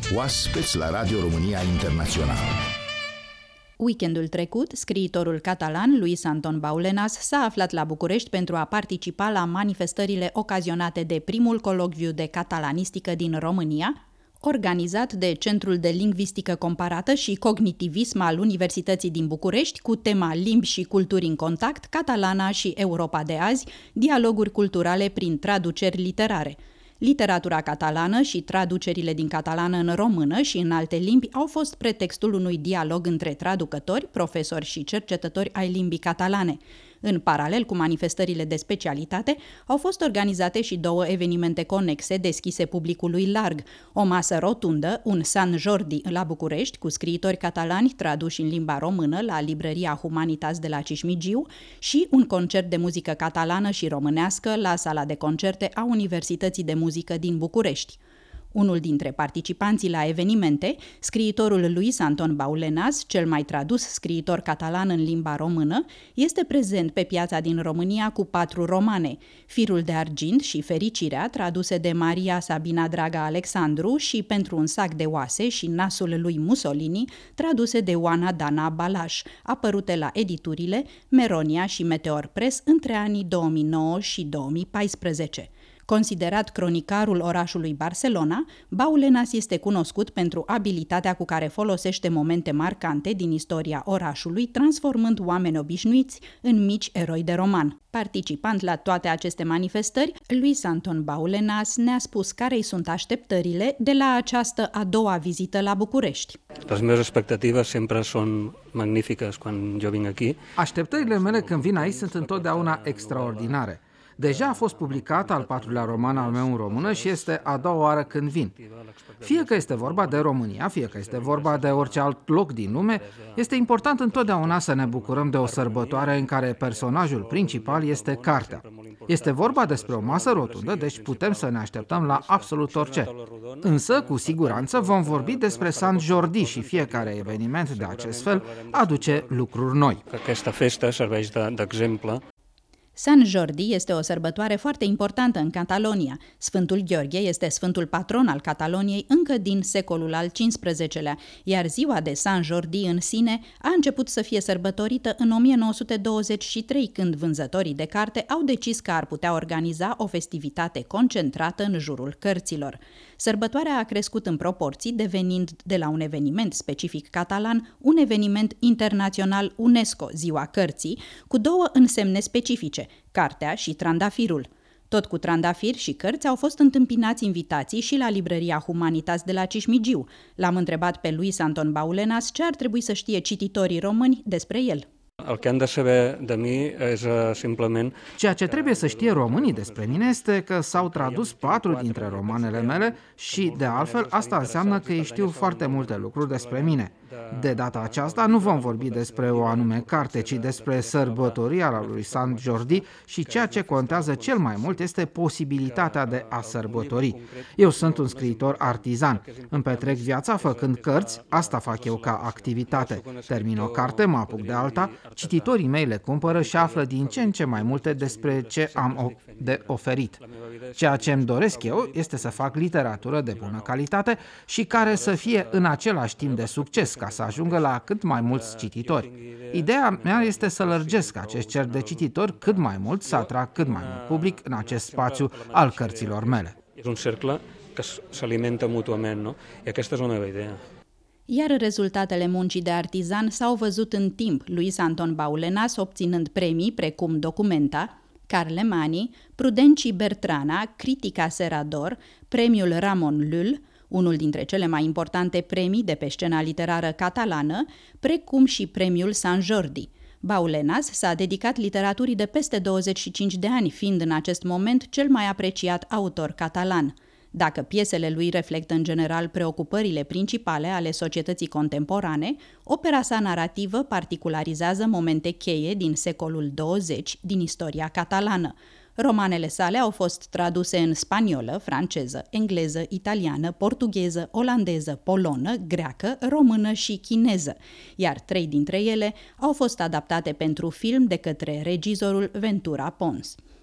Oaspeți la Radio România Internațională. Weekendul trecut, scriitorul catalan Luis Anton Baulenas s-a aflat la București pentru a participa la manifestările ocazionate de primul colocviu de catalanistică din România, organizat de Centrul de Lingvistică Comparată și Cognitivism al Universității din București, cu tema Limbi și culturi în contact, Catalana și Europa de azi, dialoguri culturale prin traduceri literare. Literatura catalană și traducerile din catalană în română și în alte limbi au fost pretextul unui dialog între traducători, profesori și cercetători ai limbii catalane. În paralel cu manifestările de specialitate, au fost organizate și două evenimente conexe deschise publicului larg, o masă rotundă, un Sant Jordi la București, cu scriitori catalani traduși în limba română la librăria Humanitas de la Cismigiu, și un concert de muzică catalană și românească la sala de concerte a Universității de Muzică din București. Unul dintre participanții la evenimente, scriitorul Luis Anton Baulenas, cel mai tradus scriitor catalan în limba română, este prezent pe piața din România cu 4 romane, Firul de argint și Fericirea, traduse de Maria Sabina Draga Alexandru, și Pentru un sac de oase și Nasul lui Mussolini, traduse de Oana Dana Balaș, apărute la editurile Meronia și Meteor Press între anii 2009 și 2014. Considerat cronicarul orașului Barcelona, Baulenas este cunoscut pentru abilitatea cu care folosește momente marcante din istoria orașului, transformând oameni obișnuiți în mici eroi de roman. Participant la toate aceste manifestări, Luis Anton Baulenas ne-a spus care-i sunt așteptările de la această a doua vizită la București. Les meves expectatives sempre són magnífiques quan jo vinc aquí. Așteptările mele când vin aici sunt întotdeauna extraordinare. Deja a fost publicat al 4-lea roman al meu în română și este a doua oară când vin. Fie că este vorba de România, fie că este vorba de orice alt loc din lume, este important întotdeauna să ne bucurăm de o sărbătoare în care personajul principal este cartea. Este vorba despre o masă rotundă, deci putem să ne așteptăm la absolut orice. Însă, cu siguranță, vom vorbi despre Sant Jordi și fiecare eveniment de acest fel aduce lucruri noi. Aquesta festa serveix d'exemple. Sant Jordi este o sărbătoare foarte importantă în Catalonia. Sfântul Gheorghe este sfântul patron al Cataloniei încă din secolul al XV-lea, iar ziua de Sant Jordi în sine a început să fie sărbătorită în 1923, când vânzătorii de carte au decis că ar putea organiza o festivitate concentrată în jurul cărților. Sărbătoarea a crescut în proporții, devenind de la un eveniment specific catalan un eveniment internațional UNESCO, Ziua Cărții, cu două însemne specifice: cartea și trandafirul. Tot cu trandafir și cărți au fost întâmpinați invitații și la librăria Humanitas de la Cismigiu. L-am întrebat pe Luis Anton Baulenas ce ar trebui să știe cititorii români despre el. El que han de saber de mi és simplement... Ceea ce trebuie să știe românii despre mine este că s-au tradus 4 dintre romanele mele și, de altfel, asta înseamnă că ei știu foarte multe lucruri despre mine. De data aceasta nu vom vorbi despre o anume carte, ci despre sărbătoria lui Sant Jordi și ceea ce contează cel mai mult este posibilitatea de a sărbători. Eu sunt un scriitor artizan. Îmi petrec viața făcând cărți, asta fac eu ca activitate. Termin o carte, mă apuc de alta, cititorii mei le cumpără și află din ce în ce mai multe despre ce am de oferit. Ceea ce îmi doresc eu este să fac literatură de bună calitate și care să fie în același timp de succes, ca să ajungă la cât mai mulți cititori. Ideea mea este să lărgesc acest cerc de cititori cât mai mult, să atrag cât mai mult public în acest spațiu al cărților mele. És un cercle que s'alimenta mútuament, no? I aquesta és la meva idea. Iar rezultatele muncii de artizan s-au văzut în timp, Luis Anton Baulenas obținând premii precum Documenta, Carlemani, Prudenci Bertrana, Critica Serador, premiul Ramon Llull, unul dintre cele mai importante premii de pe scena literară catalană, precum și premiul Sant Jordi. Baulenas s-a dedicat literaturii de peste 25 de ani, fiind în acest moment cel mai apreciat autor catalan. Dacă piesele lui reflectă în general preocupările principale ale societății contemporane, opera sa narrativă particularizează momente cheie din secolul 20 din istoria catalană. Romanele sale au fost traduse în spaniolă, franceză, engleză, italiană, portugheză, olandeză, polonă, greacă, română și chineză, iar 3 dintre ele au fost adaptate pentru film de către regizorul Ventura Pons.